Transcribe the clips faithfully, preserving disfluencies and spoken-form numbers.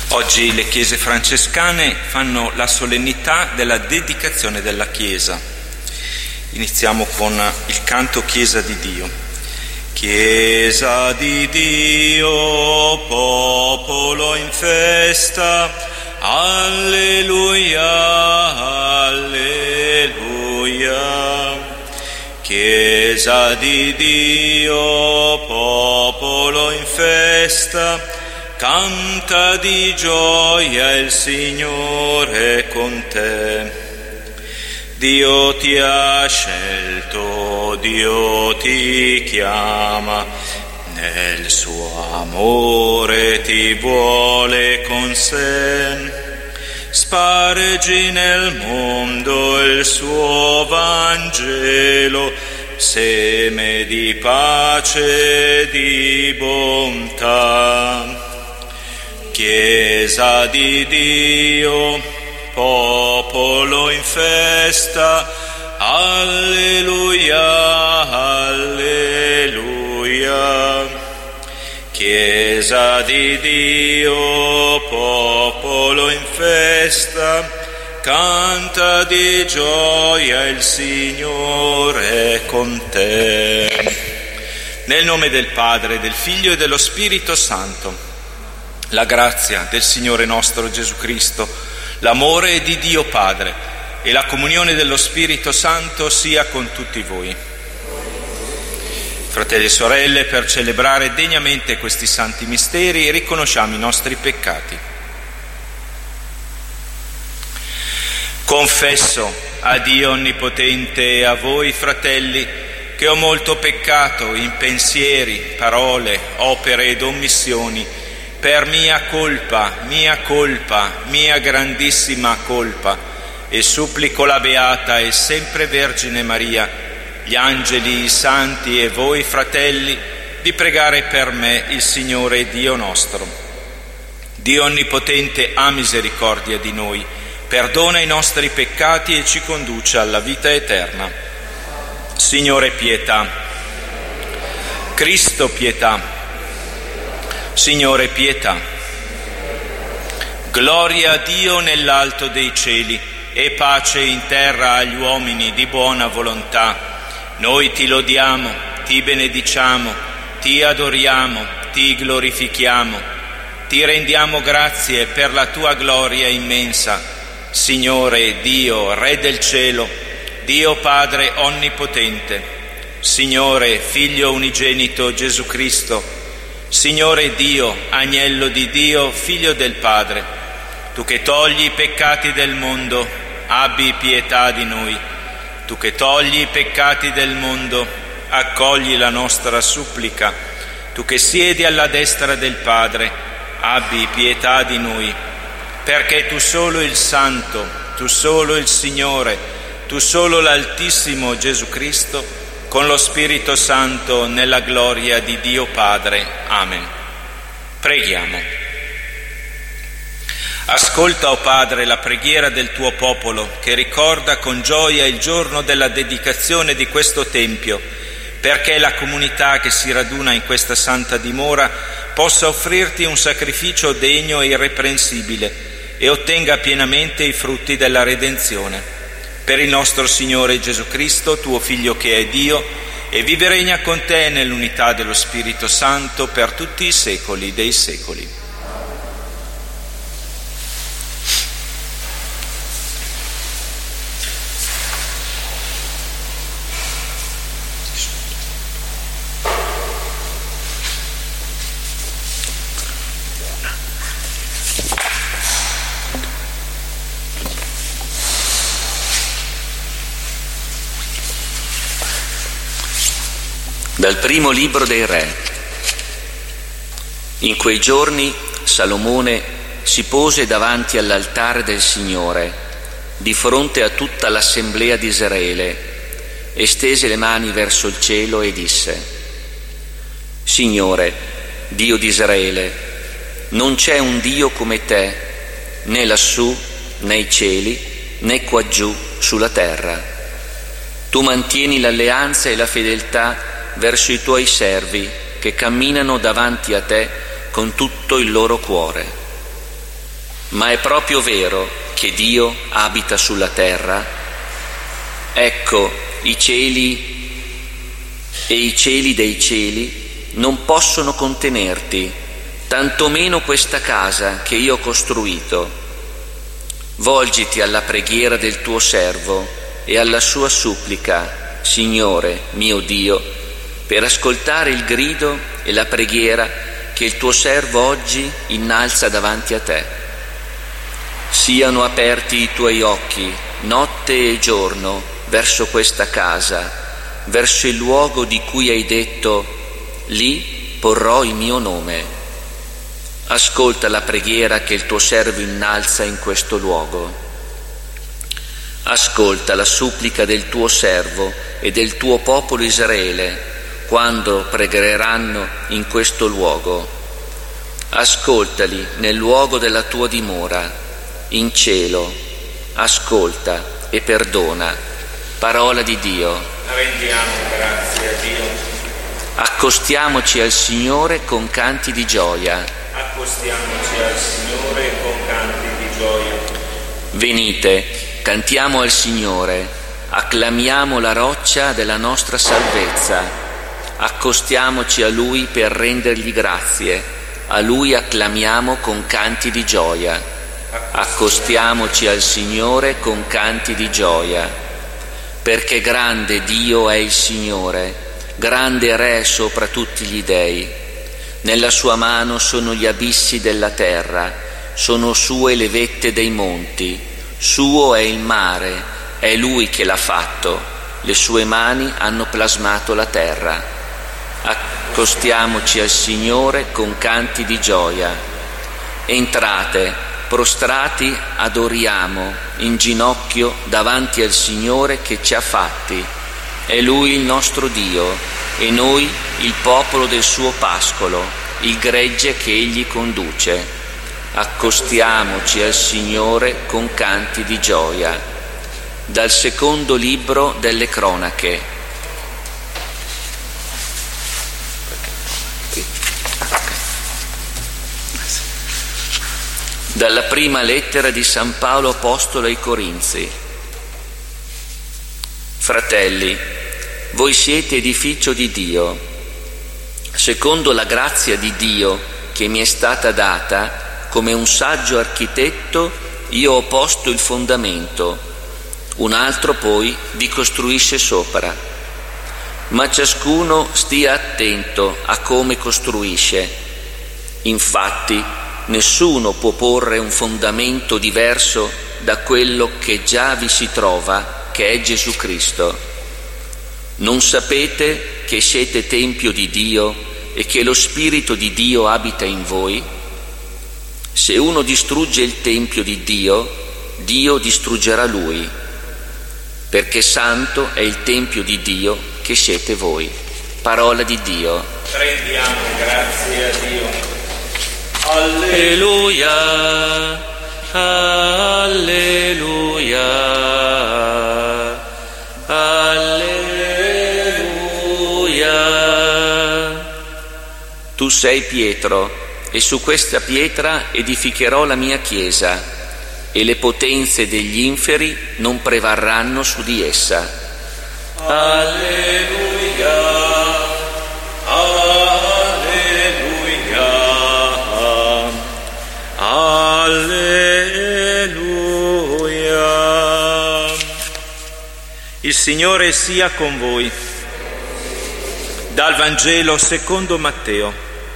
Oggi le chiese francescane fanno la solennità della dedicazione della Chiesa. Iniziamo con il canto Chiesa di Dio. Chiesa di Dio, popolo in festa, alleluia, alleluia. Chiesa di Dio, popolo in festa, canta di gioia, il Signore con te. Dio ti ha scelto, Dio ti chiama, nel suo amore ti vuole con sé. Spargi nel mondo il suo Vangelo, seme di pace e di bontà. Chiesa di Dio, popolo in festa, alleluia, alleluia. Chiesa di Dio, popolo in festa, canta di gioia, il Signore è con te. Nel nome del Padre, del Figlio e dello Spirito Santo. La grazia del Signore nostro Gesù Cristo, l'amore di Dio Padre e la comunione dello Spirito Santo sia con tutti voi. Fratelli e sorelle, per celebrare degnamente questi santi misteri riconosciamo i nostri peccati. Confesso a Dio Onnipotente e a voi, fratelli, che ho molto peccato in pensieri, parole, opere ed omissioni, per mia colpa, mia colpa, mia grandissima colpa, e supplico la Beata e sempre Vergine Maria, gli angeli, i santi e voi, fratelli, di pregare per me il Signore Dio nostro. Dio Onnipotente ha misericordia di noi, perdona i nostri peccati e ci conduce alla vita eterna. Signore, pietà. Cristo, pietà. Signore, pietà. Gloria a Dio nell'alto dei cieli e pace in terra agli uomini di buona volontà. Noi ti lodiamo, ti benediciamo, ti adoriamo, ti glorifichiamo, ti rendiamo grazie per la tua gloria immensa. Signore Dio, Re del cielo, Dio Padre onnipotente, Signore Figlio unigenito Gesù Cristo, Signore Dio, Agnello di Dio, Figlio del Padre, tu che togli i peccati del mondo, abbi pietà di noi. Tu che togli i peccati del mondo, accogli la nostra supplica. Tu che siedi alla destra del Padre, abbi pietà di noi. Perché tu solo il Santo, tu solo il Signore, tu solo l'Altissimo Gesù Cristo, con lo Spirito Santo, nella gloria di Dio Padre. Amen. Preghiamo. Ascolta, o Padre, la preghiera del tuo popolo, che ricorda con gioia il giorno della dedicazione di questo Tempio, perché la comunità che si raduna in questa santa dimora possa offrirti un sacrificio degno e irreprensibile e ottenga pienamente i frutti della redenzione. Per il nostro Signore Gesù Cristo, tuo Figlio che è Dio, e vive e regna con te nell'unità dello Spirito Santo per tutti i secoli dei secoli. Dal primo libro dei Re. In quei giorni Salomone si pose davanti all'altare del Signore, di fronte a tutta l'assemblea di Israele, e stese le mani verso il cielo e disse: Signore, Dio di Israele, non c'è un Dio come te, né lassù, nei cieli, né quaggiù sulla terra. Tu mantieni l'alleanza e la fedeltà verso i tuoi servi che camminano davanti a te con tutto il loro cuore. Ma è proprio vero che Dio abita sulla terra? Ecco, i cieli e i cieli dei cieli non possono contenerti, tantomeno questa casa che io ho costruito. Volgiti alla preghiera del tuo servo e alla sua supplica, Signore mio Dio, per ascoltare il grido e la preghiera che il tuo servo oggi innalza davanti a te. Siano aperti i tuoi occhi, notte e giorno, verso questa casa, verso il luogo di cui hai detto, lì porrò il mio nome. Ascolta la preghiera che il tuo servo innalza in questo luogo. Ascolta la supplica del tuo servo e del tuo popolo Israele quando pregheranno in questo luogo. Ascoltali nel luogo della tua dimora, in cielo. Ascolta e perdona. Parola di Dio. Rendiamo grazie a Dio. Accostiamoci al Signore con canti di gioia. Accostiamoci al Signore con canti di gioia. Venite, cantiamo al Signore, acclamiamo la roccia della nostra salvezza. Accostiamoci a Lui per rendergli grazie. A Lui acclamiamo con canti di gioia. Accostiamoci al Signore con canti di gioia, perché grande Dio è il Signore, grande Re sopra tutti gli dei. Nella sua mano sono gli abissi della terra, sono sue le vette dei monti, suo è il mare, è Lui che l'ha fatto, le sue mani hanno plasmato la terra. Accostiamoci al Signore con canti di gioia. Entrate, prostrati adoriamo in ginocchio davanti al Signore che ci ha fatti. È Lui il nostro Dio e noi il popolo del suo pascolo, il gregge che Egli conduce. Accostiamoci al Signore con canti di gioia. Dal secondo libro delle Cronache. Dalla prima lettera di San Paolo Apostolo ai Corinzi. Fratelli, voi siete edificio di Dio. Secondo la grazia di Dio che mi è stata data, come un saggio architetto, io ho posto il fondamento, un altro poi vi costruisce sopra. Ma ciascuno stia attento a come costruisce. Infatti, nessuno può porre un fondamento diverso da quello che già vi si trova, che è Gesù Cristo. Non sapete che siete tempio di Dio e che lo Spirito di Dio abita in voi? Se uno distrugge il tempio di Dio, Dio distruggerà lui, perché santo è il tempio di Dio che siete voi. Parola di Dio. Rendiamo grazie a Dio. Alleluia, alleluia, alleluia. Tu sei Pietro, e su questa pietra edificherò la mia chiesa, e le potenze degli inferi non prevarranno su di essa. Alleluia. Alleluia. Il Signore sia con voi. Dal Vangelo secondo Matteo.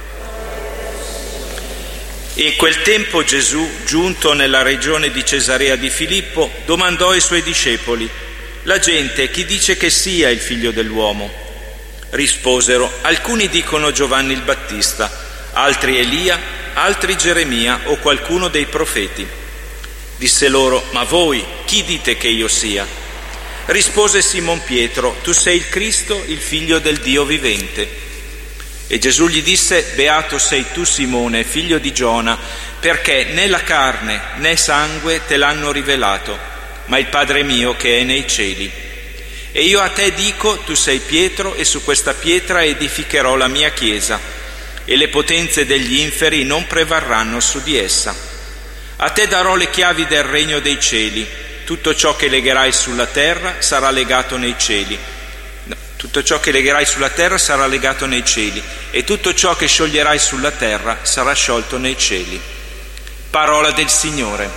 In quel tempo Gesù, giunto nella regione di Cesarea di Filippo, domandò ai suoi discepoli: la gente chi dice che sia il figlio dell'uomo? Risposero: alcuni dicono Giovanni il Battista, altri Elia, altri Geremia o qualcuno dei profeti. Disse loro: ma voi chi dite che io sia? Rispose Simon Pietro: tu sei il Cristo, il figlio del Dio vivente. E Gesù gli disse: beato sei tu Simone, figlio di Giona, perché né la carne né sangue te l'hanno rivelato, ma il Padre mio che è nei cieli. E io a te dico: tu sei Pietro, e su questa pietra edificherò la mia chiesa, e le potenze degli inferi non prevarranno su di essa. A te darò le chiavi del regno dei cieli. Tutto ciò che legherai sulla terra sarà legato nei cieli. No, tutto ciò che legherai sulla terra sarà legato nei cieli, e tutto ciò che scioglierai sulla terra sarà sciolto nei cieli. Parola del Signore.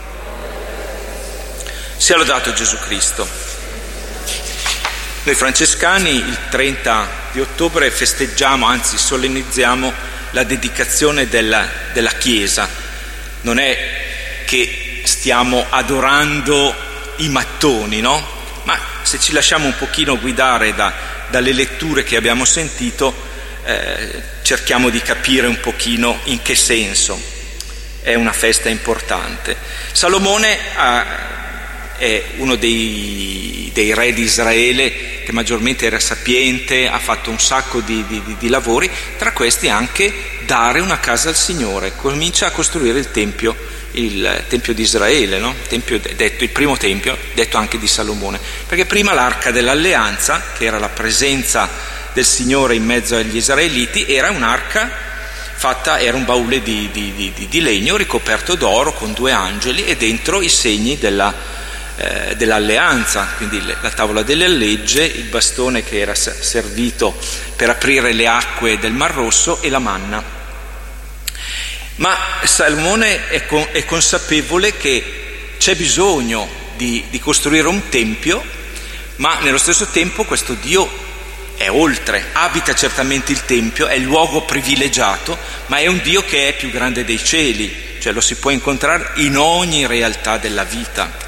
Sia lodato Gesù Cristo. Noi francescani il trenta di ottobre festeggiamo, anzi solennizziamo la dedicazione della, della Chiesa. Non è che stiamo adorando i mattoni, no? Ma se ci lasciamo un pochino guidare da, dalle letture che abbiamo sentito, eh, cerchiamo di capire un pochino in che senso è una festa importante. Salomone ha, è uno dei, dei re di Israele che maggiormente era sapiente, ha fatto un sacco di, di, di lavori, tra questi anche dare una casa al Signore. Comincia a costruire il Tempio, il Tempio di Israele, no? Tempio detto, il primo Tempio, detto anche di Salomone, perché prima l'Arca dell'Alleanza, che era la presenza del Signore in mezzo agli israeliti, era un'arca fatta, era un baule di, di, di, di legno ricoperto d'oro con due angeli e dentro i segni della dell'alleanza, quindi la tavola delle legge, il bastone che era servito per aprire le acque del Mar Rosso e la manna. Ma Salomone è, con, è consapevole che c'è bisogno di, di costruire un tempio, ma nello stesso tempo questo Dio è oltre, abita certamente il tempio, è il luogo privilegiato, ma è un Dio che è più grande dei cieli, cioè lo si può incontrare in ogni realtà della vita.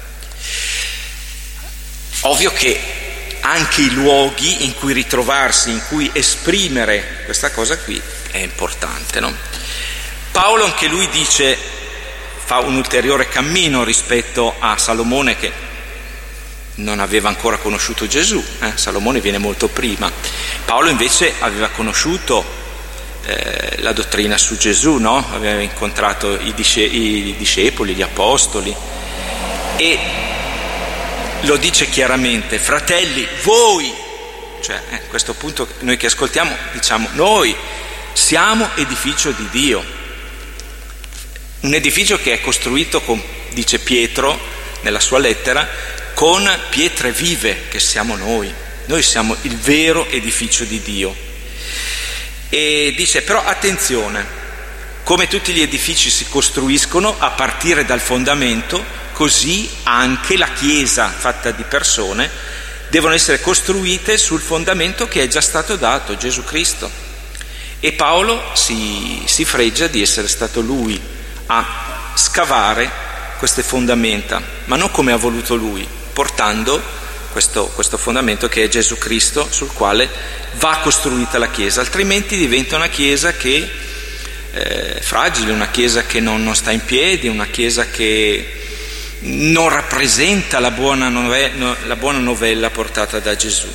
Ovvio che anche i luoghi in cui ritrovarsi, in cui esprimere questa cosa qui è importante, no? Paolo anche lui dice, fa un ulteriore cammino rispetto a Salomone che non aveva ancora conosciuto Gesù, eh? Salomone viene molto prima. Paolo invece aveva conosciuto eh, la dottrina su Gesù, no? Aveva incontrato i, disce- i discepoli, gli apostoli, e lo dice chiaramente: fratelli, voi, cioè a eh, questo punto noi che ascoltiamo diciamo noi siamo edificio di Dio, un edificio che è costruito con, dice Pietro nella sua lettera, con pietre vive, che siamo noi, noi siamo il vero edificio di Dio. E dice però attenzione, come tutti gli edifici si costruiscono a partire dal fondamento, così anche la Chiesa fatta di persone devono essere costruite sul fondamento che è già stato dato, Gesù Cristo. E Paolo si, si fregia di essere stato lui a scavare queste fondamenta, ma non come ha voluto lui, portando questo, questo fondamento che è Gesù Cristo, sul quale va costruita la Chiesa, altrimenti diventa una Chiesa che è fragile, una Chiesa che non, non sta in piedi, una Chiesa che non rappresenta la buona, novella, la buona novella portata da Gesù.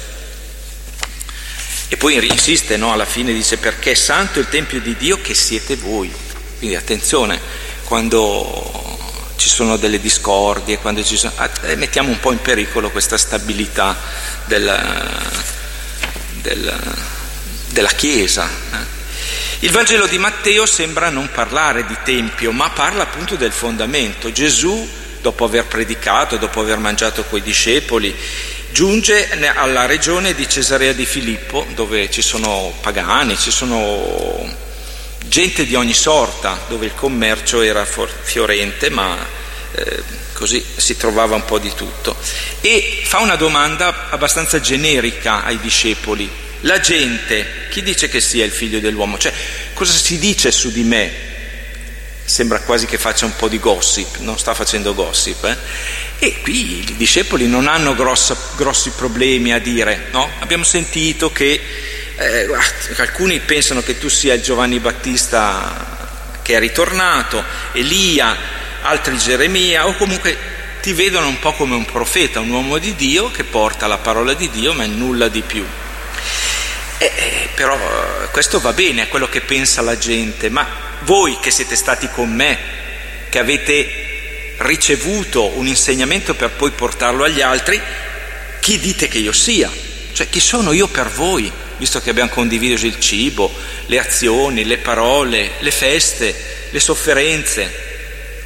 E poi insiste, no? Alla fine dice: perché è santo il Tempio di Dio che siete voi. Quindi attenzione, quando ci sono delle discordie, quando ci sono, eh, mettiamo un po' in pericolo questa stabilità della, della, della Chiesa. Eh. Il Vangelo di Matteo sembra non parlare di Tempio, ma parla appunto del fondamento. Gesù, dopo aver predicato, dopo aver mangiato coi discepoli, giunge alla regione di Cesarea di Filippo, dove ci sono pagani, ci sono gente di ogni sorta, dove il commercio era fiorente, ma eh, così si trovava un po' di tutto. E fa una domanda abbastanza generica ai discepoli: la gente, chi dice che sia il figlio dell'uomo? Cioè, cosa si dice su di me? Sembra quasi che faccia un po' di gossip, non sta facendo gossip, eh? E qui i discepoli non hanno grossa, grossi problemi a dire, no? Abbiamo sentito che eh, alcuni pensano che tu sia il Giovanni Battista che è ritornato, Elia, altri Geremia, o comunque ti vedono un po' come un profeta, un uomo di Dio che porta la parola di Dio, ma nulla di più. Eh, però questo va bene, è quello che pensa la gente, ma voi che siete stati con me, che avete ricevuto un insegnamento per poi portarlo agli altri, chi dite che io sia? Cioè, chi sono io per voi, visto che abbiamo condiviso il cibo, le azioni, le parole, le feste, le sofferenze?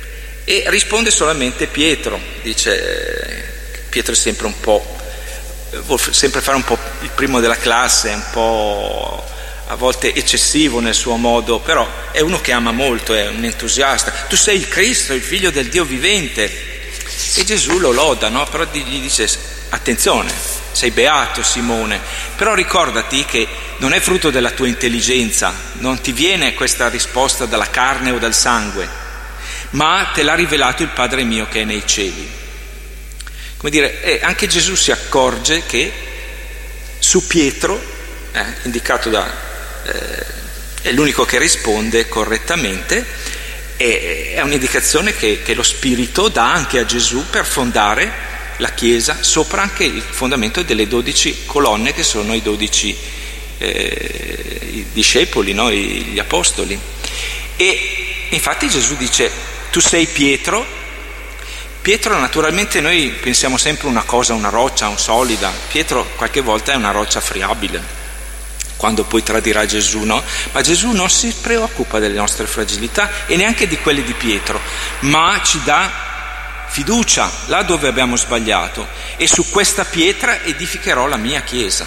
E risponde solamente Pietro, dice, Pietro è sempre un po', vuol sempre fare un po' il primo della classe, un po' a volte eccessivo nel suo modo, però è uno che ama molto, è un entusiasta. Tu sei il Cristo, il figlio del Dio vivente. E Gesù lo loda, no? Però gli dice, attenzione, sei beato Simone, però ricordati che non è frutto della tua intelligenza, non ti viene questa risposta dalla carne o dal sangue, ma te l'ha rivelato il Padre mio che è nei cieli. Come dire, eh, anche Gesù si accorge che su Pietro, eh, indicato da, eh, è l'unico che risponde correttamente, eh, è un'indicazione che, che lo Spirito dà anche a Gesù per fondare la Chiesa sopra anche il fondamento delle dodici colonne che sono i dodici eh, i discepoli, no? I, gli apostoli. E infatti Gesù dice, tu sei Pietro. Pietro, naturalmente noi pensiamo sempre una cosa, una roccia, un solida. Pietro qualche volta è una roccia friabile, quando poi tradirà Gesù, no? Ma Gesù non si preoccupa delle nostre fragilità e neanche di quelle di Pietro, ma ci dà fiducia là dove abbiamo sbagliato, e su questa pietra edificherò la mia Chiesa.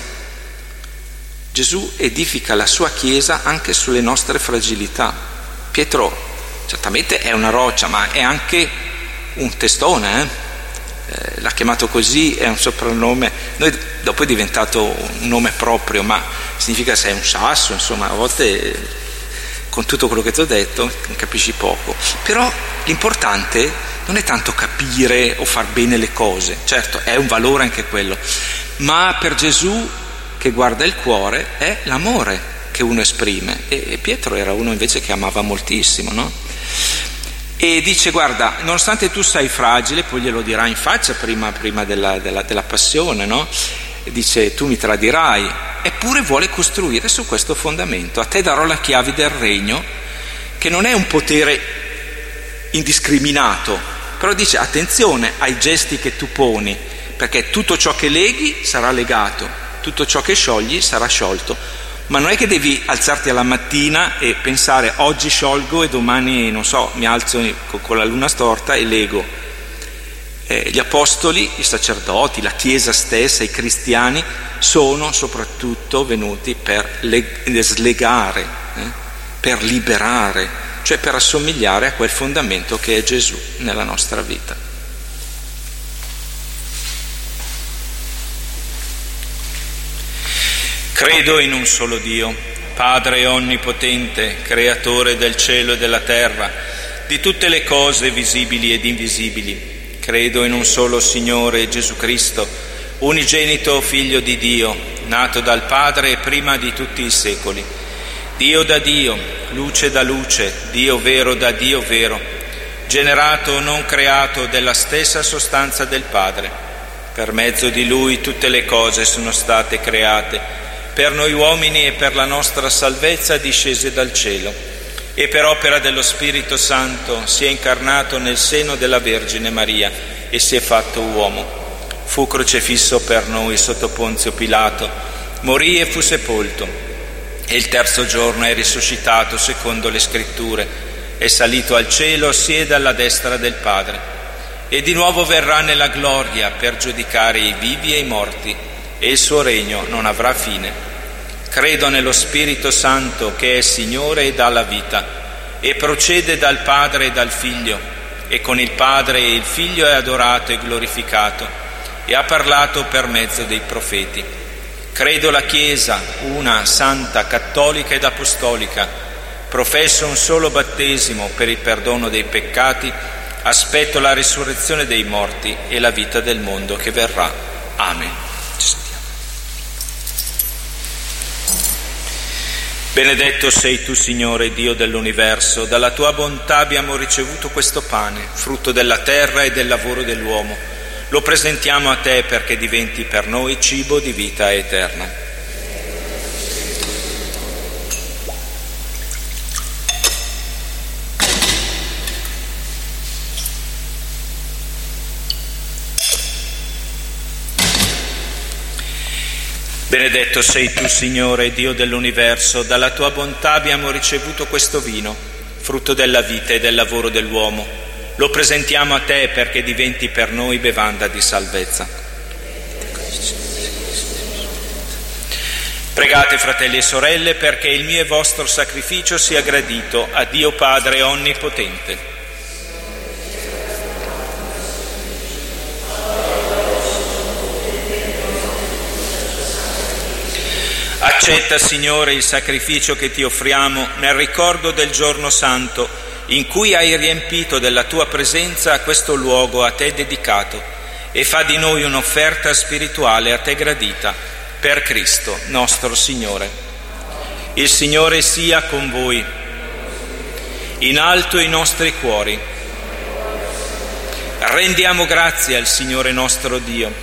Gesù edifica la sua Chiesa anche sulle nostre fragilità. Pietro certamente è una roccia, ma è anche un testone, eh? Eh, l'ha chiamato così, è un soprannome, noi dopo è diventato un nome proprio, ma significa sei un sasso, insomma, a volte con tutto quello che ti ho detto capisci poco. Però l'importante non è tanto capire o far bene le cose, certo è un valore anche quello, ma per Gesù, che guarda il cuore, è l'amore che uno esprime, e Pietro era uno invece che amava moltissimo, no? E dice, guarda, nonostante tu sei fragile, poi glielo dirà in faccia prima, prima della, della, della passione, no? Dice, tu mi tradirai, eppure vuole costruire su questo fondamento. A te darò la chiave del regno, che non è un potere indiscriminato, però dice, attenzione ai gesti che tu poni, perché tutto ciò che leghi sarà legato, tutto ciò che sciogli sarà sciolto. Ma non è che devi alzarti alla mattina e pensare oggi sciolgo e domani, non so, mi alzo con la luna storta e lego. Eh, gli apostoli, i sacerdoti, la Chiesa stessa, i cristiani sono soprattutto venuti per le- slegare, eh, per liberare, cioè per assomigliare a quel fondamento che è Gesù nella nostra vita. Credo in un solo Dio, Padre onnipotente, creatore del cielo e della terra, di tutte le cose visibili ed invisibili. Credo in un solo Signore Gesù Cristo, unigenito Figlio di Dio, nato dal Padre prima di tutti i secoli. Dio da Dio, luce da luce, Dio vero da Dio vero, generato non creato della stessa sostanza del Padre. Per mezzo di Lui tutte le cose sono state create, per noi uomini e per la nostra salvezza discese dal cielo, e per opera dello Spirito Santo si è incarnato nel seno della Vergine Maria e si è fatto uomo. Fu crocifisso per noi sotto Ponzio Pilato, morì e fu sepolto, e il terzo giorno è risuscitato secondo le Scritture, è salito al cielo, siede alla destra del Padre, e di nuovo verrà nella gloria per giudicare i vivi e i morti, e il suo regno non avrà fine. Credo nello Spirito Santo che è Signore e dà la vita, e procede dal Padre e dal Figlio, e con il Padre e il Figlio è adorato e glorificato, e ha parlato per mezzo dei profeti. Credo la Chiesa, una, santa, cattolica ed apostolica, professo un solo battesimo per il perdono dei peccati, aspetto la risurrezione dei morti e la vita del mondo che verrà. Amen. Benedetto sei tu, Signore, Dio dell'universo, dalla tua bontà abbiamo ricevuto questo pane, frutto della terra e del lavoro dell'uomo. Lo presentiamo a te perché diventi per noi cibo di vita eterna. Benedetto sei tu, Signore, Dio dell'universo, dalla tua bontà abbiamo ricevuto questo vino, frutto della vita e del lavoro dell'uomo. lo presentiamo a te perché diventi per noi bevanda di salvezza. Pregate, fratelli e sorelle, perché il mio e vostro sacrificio sia gradito a Dio Padre Onnipotente. Accetta, Signore, il sacrificio che ti offriamo nel ricordo del giorno santo in cui hai riempito della tua presenza questo luogo a te dedicato, e fa di noi un'offerta spirituale a te gradita, per Cristo nostro Signore. Il Signore sia con voi. In alto i nostri cuori. Rendiamo grazie al Signore nostro Dio.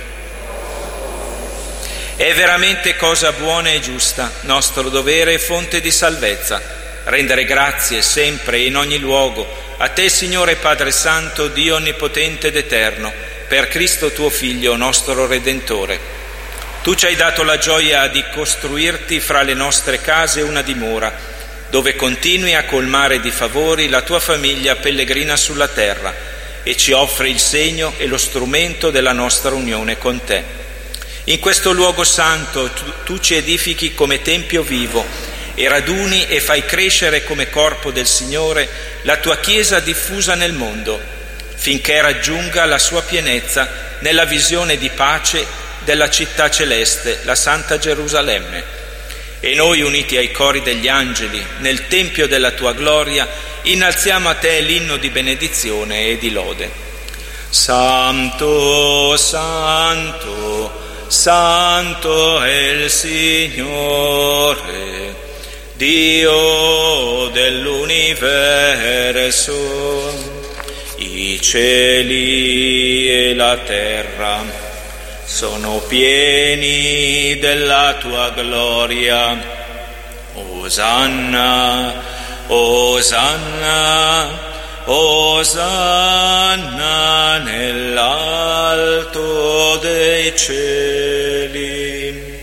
È veramente cosa buona e giusta, nostro dovere e fonte di salvezza, rendere grazie sempre e in ogni luogo a te, Signore Padre Santo, Dio Onnipotente ed Eterno, per Cristo tuo Figlio, nostro Redentore. Tu ci hai dato la gioia di costruirti fra le nostre case una dimora, dove continui a colmare di favori la tua famiglia pellegrina sulla terra, e ci offri il segno e lo strumento della nostra unione con te. In questo luogo santo tu, tu ci edifichi come tempio vivo e raduni e fai crescere come corpo del Signore la tua Chiesa diffusa nel mondo, finché raggiunga la sua pienezza nella visione di pace della città celeste, la Santa Gerusalemme. E noi, uniti ai cori degli angeli, nel tempio della tua gloria, innalziamo a te l'inno di benedizione e di lode. Santo, Santo, Santo è il Signore, Dio dell'universo. I cieli e la terra sono pieni della tua gloria. Osanna, Osanna, Osanna nell'alto dei cieli.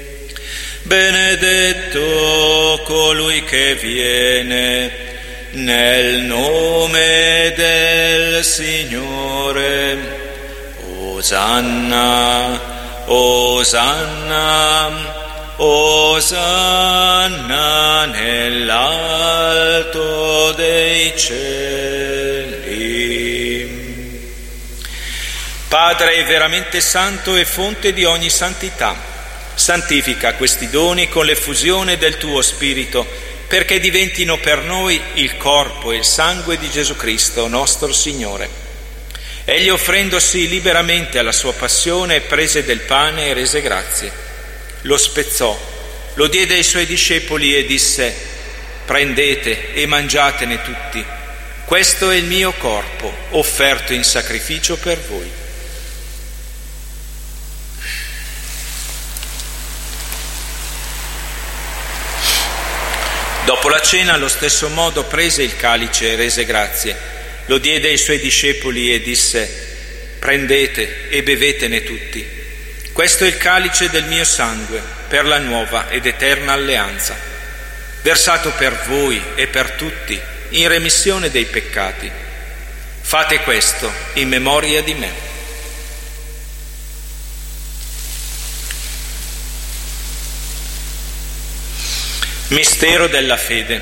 Benedetto colui che viene nel nome del Signore. Osanna, Osanna, Osanna nell'alto dei cieli. Padre veramente santo e fonte di ogni santità, santifica questi doni con l'effusione del tuo Spirito, perché diventino per noi il corpo e il sangue di Gesù Cristo, nostro Signore. Egli, offrendosi liberamente alla sua passione, prese del pane e rese grazie. Lo spezzò, lo diede ai suoi discepoli e disse: prendete e mangiatene tutti, questo è il mio corpo, offerto in sacrificio per voi. Dopo la cena, allo stesso modo, prese il calice e rese grazie, lo diede ai suoi discepoli e disse: prendete e bevetene tutti, questo è il calice del mio sangue, per la nuova ed eterna alleanza, versato per voi e per tutti in remissione dei peccati. Fate questo in memoria di me. Mistero della fede.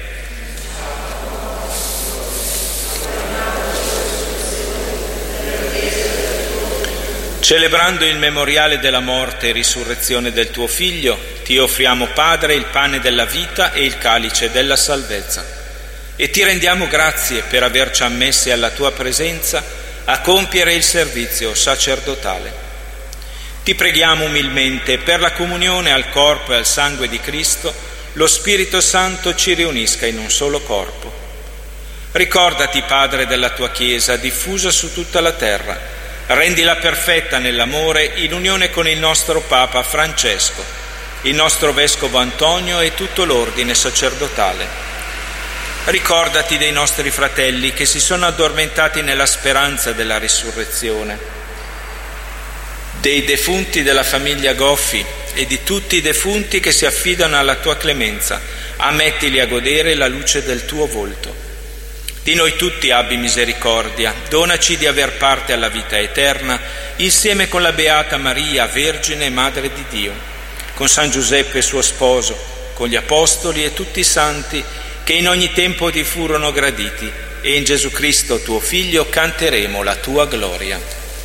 Celebrando il memoriale della morte e risurrezione del tuo Figlio, ti offriamo, Padre, il pane della vita e il calice della salvezza, e ti rendiamo grazie per averci ammessi alla tua presenza a compiere il servizio sacerdotale. Ti preghiamo umilmente per la comunione al corpo e al sangue di Cristo, lo Spirito Santo ci riunisca in un solo corpo. Ricordati, Padre, della tua Chiesa diffusa su tutta la terra, rendila perfetta nell'amore in unione con il nostro Papa Francesco, il nostro Vescovo Antonio e tutto l'ordine sacerdotale. Ricordati dei nostri fratelli che si sono addormentati nella speranza della risurrezione, dei defunti della famiglia Goffi e di tutti i defunti che si affidano alla tua clemenza. Ammettili a godere la luce del tuo volto. Di noi tutti abbi misericordia, donaci di aver parte alla vita eterna, insieme con la Beata Maria, Vergine e Madre di Dio, con San Giuseppe suo sposo, con gli Apostoli e tutti i santi che in ogni tempo ti furono graditi, e in Gesù Cristo tuo Figlio canteremo la tua gloria.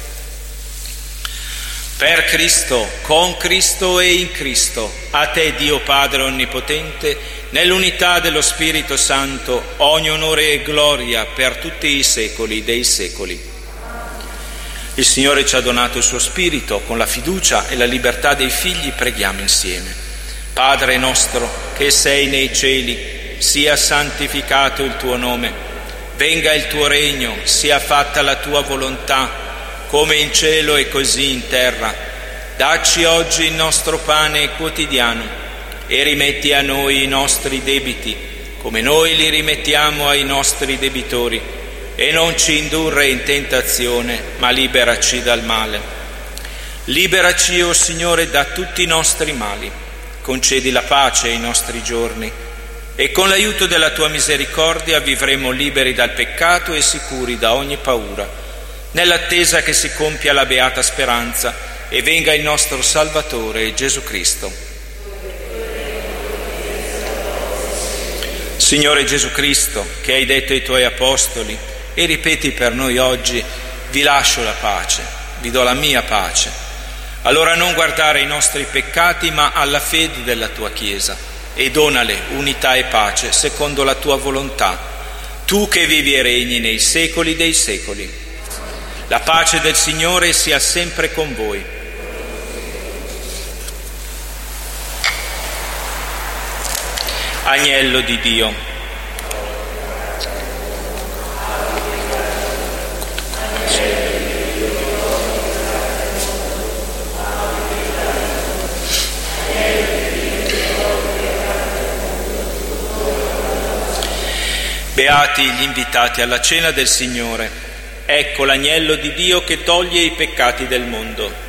Per Cristo, con Cristo e in Cristo, a te Dio Padre Onnipotente, nell'unità dello Spirito Santo, ogni onore e gloria per tutti i secoli dei secoli. Il Signore ci ha donato il suo Spirito, con la fiducia e la libertà dei figli preghiamo insieme. Padre nostro, che sei nei cieli, sia santificato il tuo nome, venga il tuo regno, sia fatta la tua volontà, come in cielo e così in terra. Dacci oggi il nostro pane quotidiano e rimetti a noi i nostri debiti, come noi li rimettiamo ai nostri debitori, e non ci indurre in tentazione, ma liberaci dal male. Liberaci, o Signore, da tutti i nostri mali, concedi la pace ai nostri giorni, e con l'aiuto della tua misericordia vivremo liberi dal peccato e sicuri da ogni paura, nell'attesa che si compia la beata speranza e venga il nostro Salvatore Gesù Cristo. Signore Gesù Cristo, che hai detto ai tuoi apostoli e ripeti per noi oggi: vi lascio la pace, vi do la mia pace. Allora non guardare ai nostri peccati, ma alla fede della tua Chiesa, e donale unità e pace secondo la tua volontà, tu che vivi e regni nei secoli dei secoli. La pace del Signore sia sempre con voi. Agnello di Dio. Beati gli invitati alla cena del Signore. Ecco l'agnello di Dio che toglie i peccati del mondo.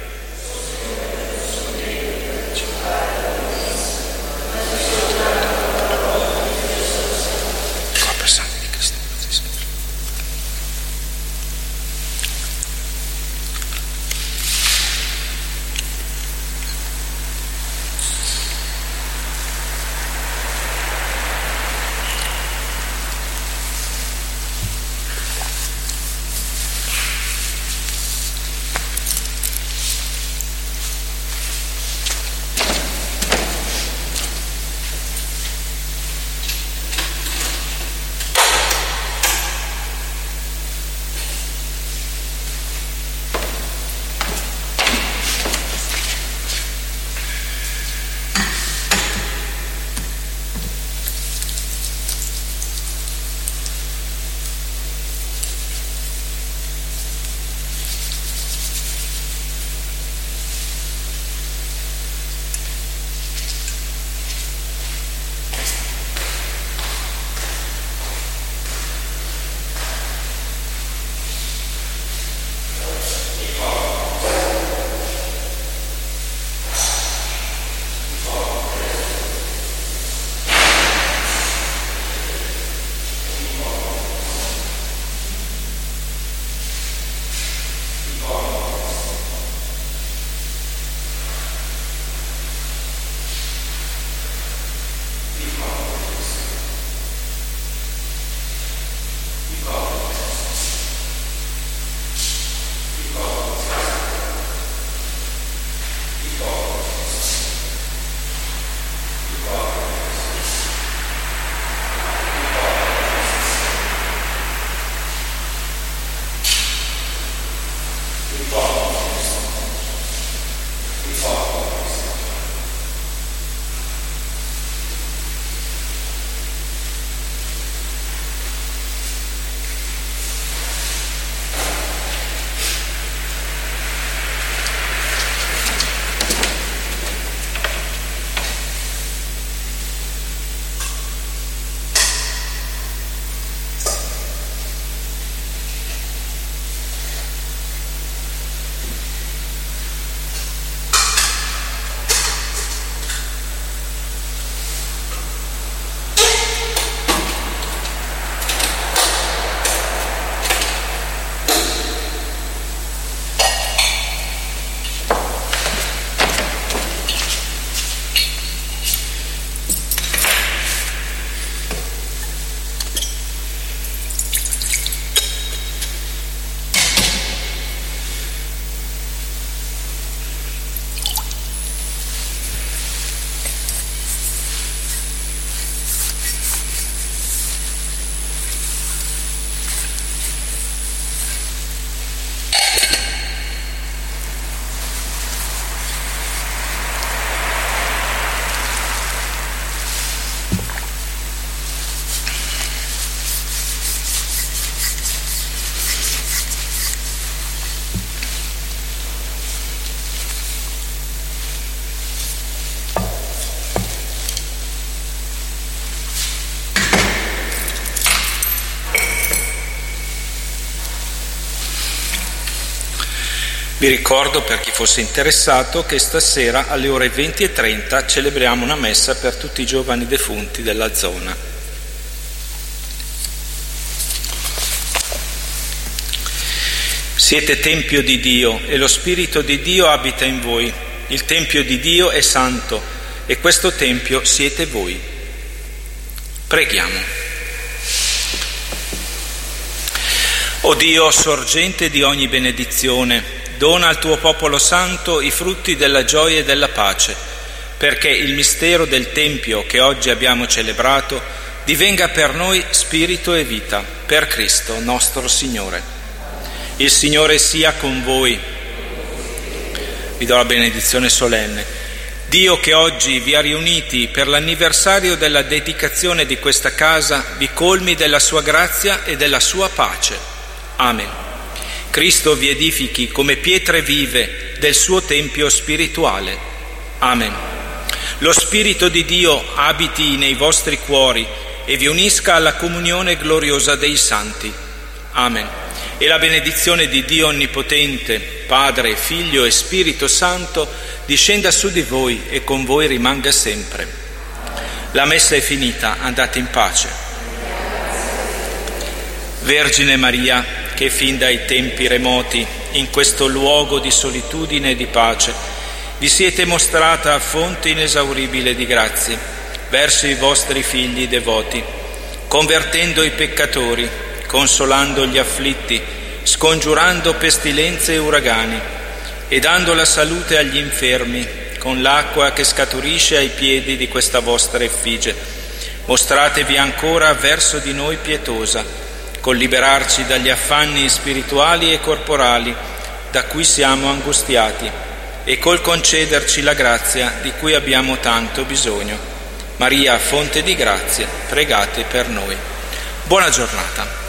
Vi ricordo, per chi fosse interessato, che stasera alle ore venti e trenta celebriamo una messa per tutti i giovani defunti della zona. Siete tempio di Dio e lo Spirito di Dio abita in voi. Il tempio di Dio è santo e questo tempio siete voi. Preghiamo. O Dio, sorgente di ogni benedizione, dona al tuo popolo santo i frutti della gioia e della pace, perché il mistero del Tempio che oggi abbiamo celebrato divenga per noi spirito e vita, per Cristo nostro Signore. Il Signore sia con voi. Vi do la benedizione solenne. Dio, che oggi vi ha riuniti per l'anniversario della dedicazione di questa casa, vi colmi della sua grazia e della sua pace. Amen. Cristo vi edifichi come pietre vive del suo tempio spirituale. Amen. Lo Spirito di Dio abiti nei vostri cuori e vi unisca alla comunione gloriosa dei santi. Amen. E la benedizione di Dio Onnipotente, Padre, Figlio e Spirito Santo, discenda su di voi e con voi rimanga sempre. La messa è finita, andate in pace. Vergine Maria, che fin dai tempi remoti, in questo luogo di solitudine e di pace, vi siete mostrata fonte inesauribile di grazie verso i vostri figli devoti, convertendo i peccatori, consolando gli afflitti, scongiurando pestilenze e uragani e dando la salute agli infermi con l'acqua che scaturisce ai piedi di questa vostra effigie. Mostratevi ancora verso di noi pietosa, col liberarci dagli affanni spirituali e corporali da cui siamo angustiati e col concederci la grazia di cui abbiamo tanto bisogno. Maria, fonte di grazia, pregate per noi. Buona giornata.